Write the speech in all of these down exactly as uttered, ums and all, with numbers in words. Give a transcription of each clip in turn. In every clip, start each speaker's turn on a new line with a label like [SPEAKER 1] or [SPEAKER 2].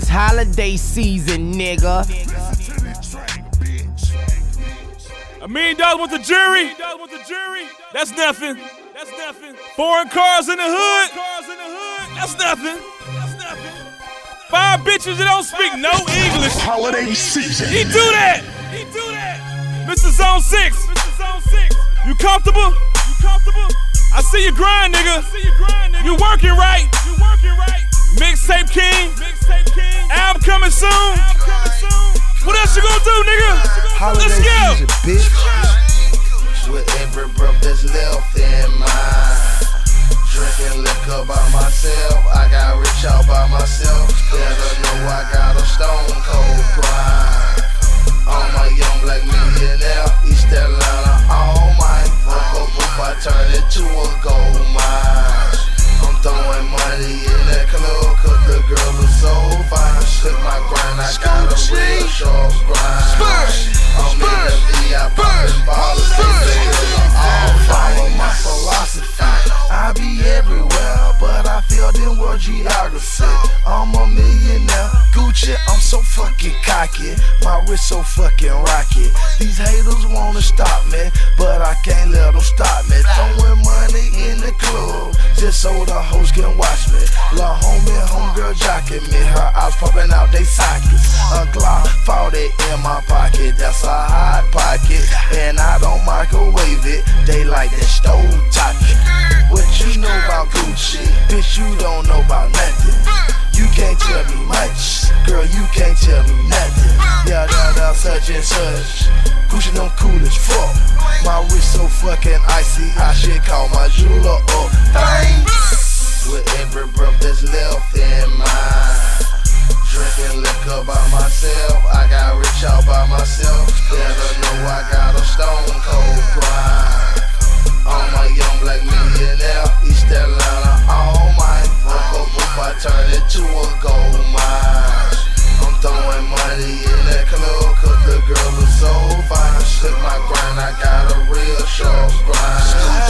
[SPEAKER 1] It's holiday season, nigga.
[SPEAKER 2] A million dollars with the jury. That's nothing. That's nothing. Foreign cars in the hood. That's nothing. That's nothing. Five bitches that don't speak no English.
[SPEAKER 3] Holiday season.
[SPEAKER 2] He do that. He do that. Mister Zone Six. Mister Zone Six. You comfortable? You comfortable? I see you grind, nigga. I see you grind, nigga. You working right. You working right. Mixtape King. Mixtape King. Album coming soon. Album coming soon. What else you gonna do, nigga?
[SPEAKER 4] Holiday
[SPEAKER 2] Let's go.
[SPEAKER 4] Season, bitch. With every breath that's left in mine. Drinking liquor by myself. I got rich out by myself. Better know I got a stone cold grind. I'm a young black millionaire. East Atlanta, all mine. Broke a roof, I turned it to a gold mine. I'm throwing money in that club, cause the girl is so fine. Slip my grind, I got a real short grind. I'm in the V I poppin' bottles, all follow my philosophy. I be everywhere, but I feel them world geography. I'm a millionaire, Gucci, I'm so fucking cocky. My wrist so fucking rocky. These haters wanna stop me, but I can't let them stop me. Throwing money in the club, just so the hoes can watch me. Lil' homie, homegirl jocking me. Her eyes popping out they sockets. A Glock forty in my pocket, that's a hot pocket. And I don't microwave it, they like that stove topic. What you know about Gucci? Bitch, you don't know about nothing. You can't tell me much, girl, you can't tell me nothing. Yeah, yeah, yeah, such and such. Gucci them cool as fuck. My wrist so fucking icy, I should call my jeweler up. Thanks. With every breath that's left in mine. Drinking liquor by myself. I got rich out by myself. Better know I got a stone cold grind. I'm a young black millionaire. East Atlanta, all mine. Broke a roof, I turned it to a gold mine. I'm throwing money in that club, cause the girl is so fine. Slip my grind, I got a real short grind.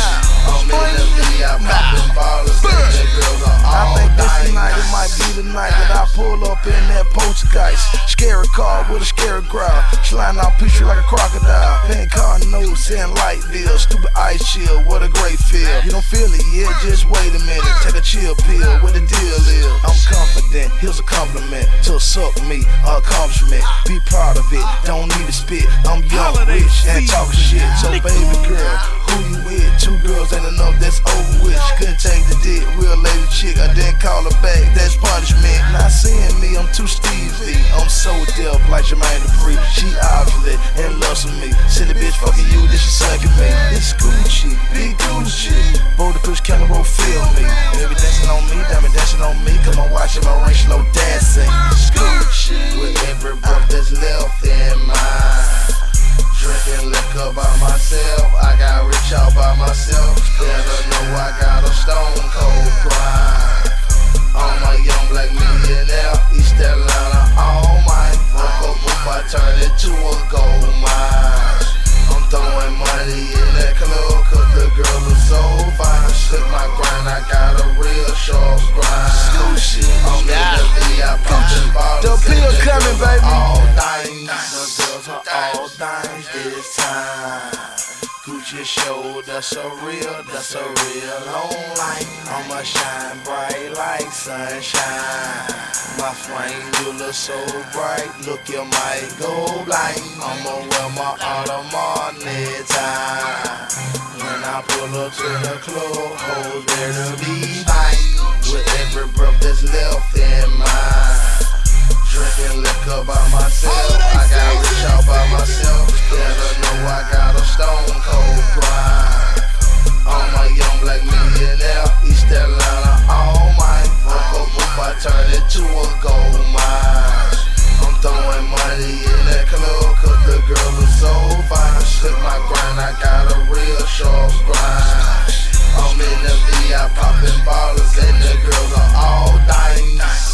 [SPEAKER 4] I'm in the V I poppin' bottles, and the girls are all
[SPEAKER 5] I think this
[SPEAKER 4] dying.
[SPEAKER 5] night, it might be the night that I pull up in that poltergeist. Scary car with a scary crowd. Sliding out picture like a crocodile. Pink car notes and light bills. Stupid ice chill, what a great feel. You don't feel it yet, just wait a minute. Take a chill pill, what the deal is. I'm confident, here's a compliment. To suck me, a accomplishment. Be proud of it, don't need to spit. I'm young, rich, and talking shit. So baby girl, who you with? Two girls ain't enough, that's over with. She couldn't take the dick, real lady chick. I didn't call her back, that's punishment. Not seeing me, I'm too Stevie. I'm so deaf like Jermaine Dupri. She obviously in love with me. Silly bitch fucking you, then she sucking me. It's Gucci, big Gucci. Bold the push camera roll, feel me. Baby dancing on me, diamond dancing on me. Come on, watching my ring slow dancing. It's Gucci. With every breath that's left in mine. Drinking liquor by myself. I got rich out by myself. Better know I got a stone cold grind. I'm a young black millionaire. East Atlanta, all mine. Broke a roof, I turned it to a gold mine. I'm throwing money in that club, cause the girl is so fine. Slip my grind, I got a real short grind. I'm in the V I poppin' bottles. The bill coming, baby.
[SPEAKER 4] All things, the girls are all things this time. Gucci show, that's a real, that's a real long light. I'ma shine bright like sunshine. My frame, you look so bright, look, you might go blind. I'ma wear my Audemars necktie. When I pull up to the club, hoes better be fine. With every breath that's left in mine. Drinking liquor by myself. I got rich out by myself. Better know I got a stone cold grind. I'm a young black millionaire. East Atlanta, all mine. Broke a roof, I turned it to a gold mine. I'm throwing money in that club, cause the girl is so fine. Slip my grind, I got a real short grind. I'm in the V I poppin' bottles, and the girls are all dying.